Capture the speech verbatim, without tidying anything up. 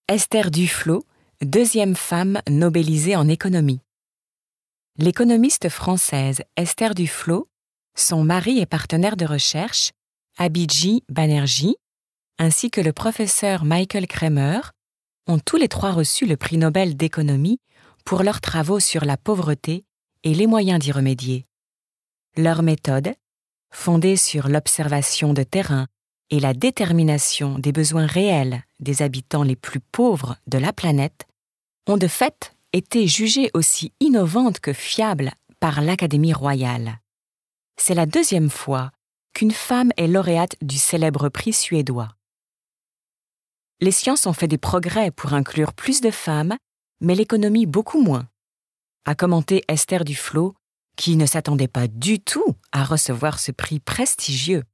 Esther Duflo, deuxième femme nobelisée en économie. L'économiste française Esther Duflo, son mari et partenaire de recherche, Abhijit Banerjee, ainsi que le professeur Michael Kremer, ont tous les trois reçu le prix Nobel d'économie pour leurs travaux sur la pauvreté et les moyens d'y remédier. Leur méthode, fondée sur l'observation de terrain et la détermination des besoins réels des habitants les plus pauvres de la planète, ont de fait été jugées aussi innovantes que fiables par l'Académie royale. C'est la deuxième fois qu'une femme est lauréate du célèbre prix suédois. Les sciences ont fait des progrès pour inclure plus de femmes, mais l'économie beaucoup moins, a commenté Esther Duflo, qui ne s'attendait pas du tout à recevoir ce prix prestigieux.